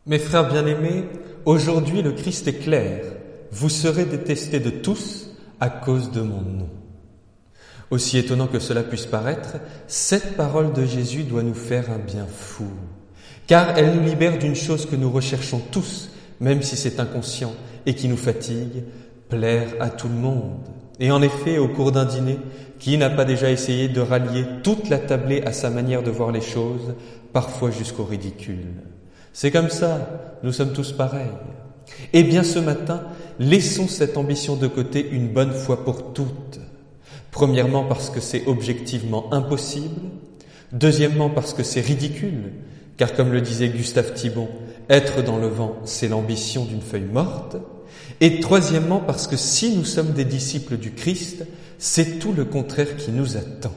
Mes frères bien-aimés, aujourd'hui le Christ est clair. Vous serez détestés de tous à cause de mon nom. Aussi étonnant que cela puisse paraître, cette parole de Jésus doit nous faire un bien fou, car elle nous libère d'une chose que nous recherchons tous, même si c'est inconscient et qui nous fatigue, plaire à tout le monde. Et en effet, au cours d'un dîner, qui n'a pas déjà essayé de rallier toute la tablée à sa manière de voir les choses, parfois jusqu'au ridicule? C'est comme ça, nous sommes tous pareils. Eh bien ce matin, laissons cette ambition de côté une bonne fois pour toutes. Premièrement parce que c'est objectivement impossible. Deuxièmement parce que c'est ridicule, car comme le disait Gustave Thibon, être dans le vent, c'est l'ambition d'une feuille morte. Et troisièmement parce que si nous sommes des disciples du Christ, c'est tout le contraire qui nous attend.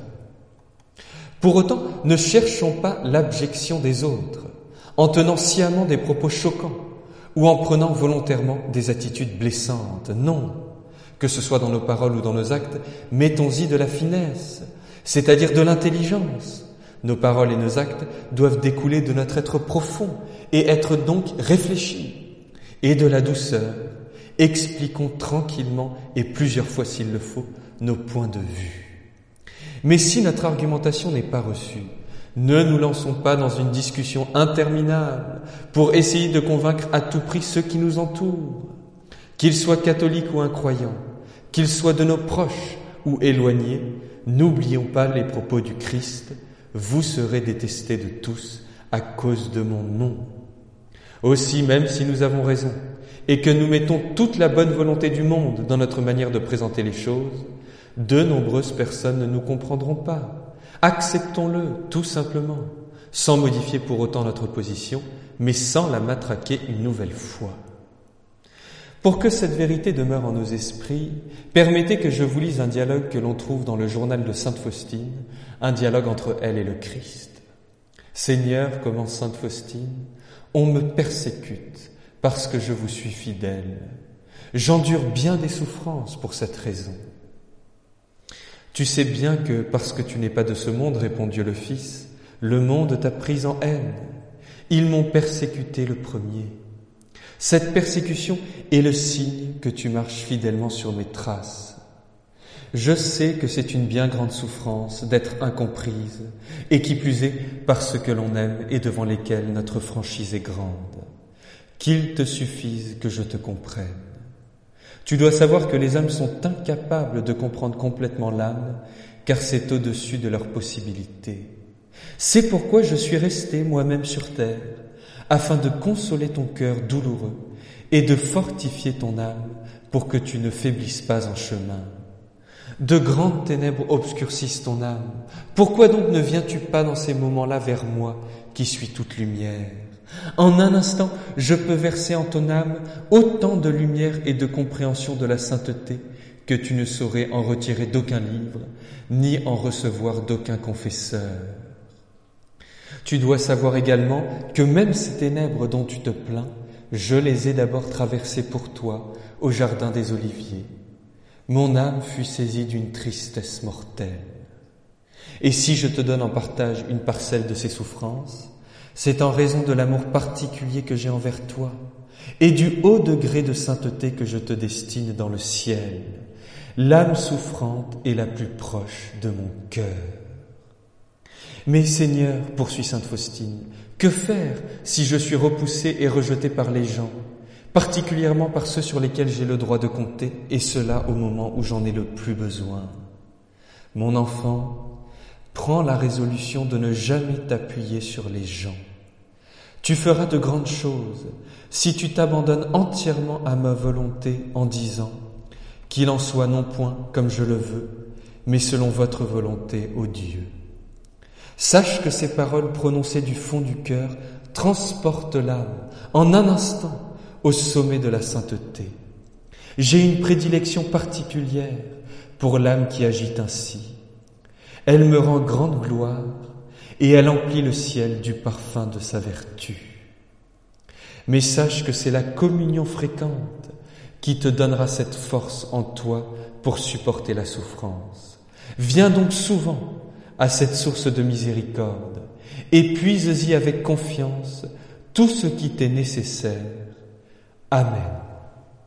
Pour autant, ne cherchons pas l'abjection des autres, en tenant sciemment des propos choquants ou en prenant volontairement des attitudes blessantes. Non, que ce soit dans nos paroles ou dans nos actes, mettons-y de la finesse, c'est-à-dire de l'intelligence. Nos paroles et nos actes doivent découler de notre être profond et être donc réfléchis, et de la douceur. Expliquons tranquillement et plusieurs fois s'il le faut nos points de vue. Mais si notre argumentation n'est pas reçue, ne nous lançons pas dans une discussion interminable pour essayer de convaincre à tout prix ceux qui nous entourent, qu'ils soient catholiques ou incroyants, qu'ils soient de nos proches ou éloignés. N'oublions pas les propos du Christ, « Vous serez détestés de tous à cause de mon nom ». Aussi, même si nous avons raison et que nous mettons toute la bonne volonté du monde dans notre manière de présenter les choses, de nombreuses personnes ne nous comprendront pas. Acceptons-le, tout simplement, sans modifier pour autant notre position, mais sans la matraquer une nouvelle fois. Pour que cette vérité demeure en nos esprits, permettez que je vous lise un dialogue que l'on trouve dans le journal de Sainte Faustine, un dialogue entre elle et le Christ. « Seigneur, commence Sainte Faustine, on me persécute parce que je vous suis fidèle. J'endure bien des souffrances pour cette raison. Tu sais bien que, parce que tu n'es pas de ce monde, répond Dieu le Fils, le monde t'a pris en haine. Ils m'ont persécuté le premier. Cette persécution est le signe que tu marches fidèlement sur mes traces. Je sais que c'est une bien grande souffrance d'être incomprise, et qui plus est par ceux que l'on aime et devant lesquels notre franchise est grande. Qu'il te suffise que je te comprenne. Tu dois savoir que les hommes sont incapables de comprendre complètement l'âme, car c'est au-dessus de leurs possibilités. C'est pourquoi je suis resté moi-même sur terre, afin de consoler ton cœur douloureux et de fortifier ton âme pour que tu ne faiblisses pas en chemin. De grandes ténèbres obscurcissent ton âme. Pourquoi donc ne viens-tu pas dans ces moments-là vers moi, qui suis toute lumière ? En un instant, je peux verser en ton âme autant de lumière et de compréhension de la sainteté que tu ne saurais en retirer d'aucun livre, ni en recevoir d'aucun confesseur. Tu dois savoir également que même ces ténèbres dont tu te plains, je les ai d'abord traversées pour toi au jardin des Oliviers. Mon âme fut saisie d'une tristesse mortelle. Et si je te donne en partage une parcelle de ces souffrances, c'est en raison de l'amour particulier que j'ai envers toi et du haut degré de sainteté que je te destine dans le ciel. L'âme souffrante est la plus proche de mon cœur. Mais Seigneur, poursuit Sainte Faustine, que faire si je suis repoussé et rejeté par les gens, particulièrement par ceux sur lesquels j'ai le droit de compter, et cela au moment où j'en ai le plus besoin? Mon enfant, prends la résolution de ne jamais t'appuyer sur les gens. Tu feras de grandes choses si tu t'abandonnes entièrement à ma volonté en disant « Qu'il en soit non point comme je le veux, mais selon votre volonté, ô Dieu. » Sache que ces paroles prononcées du fond du cœur transportent l'âme en un instant au sommet de la sainteté. J'ai une prédilection particulière pour l'âme qui agit ainsi. Elle me rend grande gloire et elle emplit le ciel du parfum de sa vertu. Mais sache que c'est la communion fréquente qui te donnera cette force en toi pour supporter la souffrance. Viens donc souvent à cette source de miséricorde et puise-y avec confiance tout ce qui t'est nécessaire. Amen.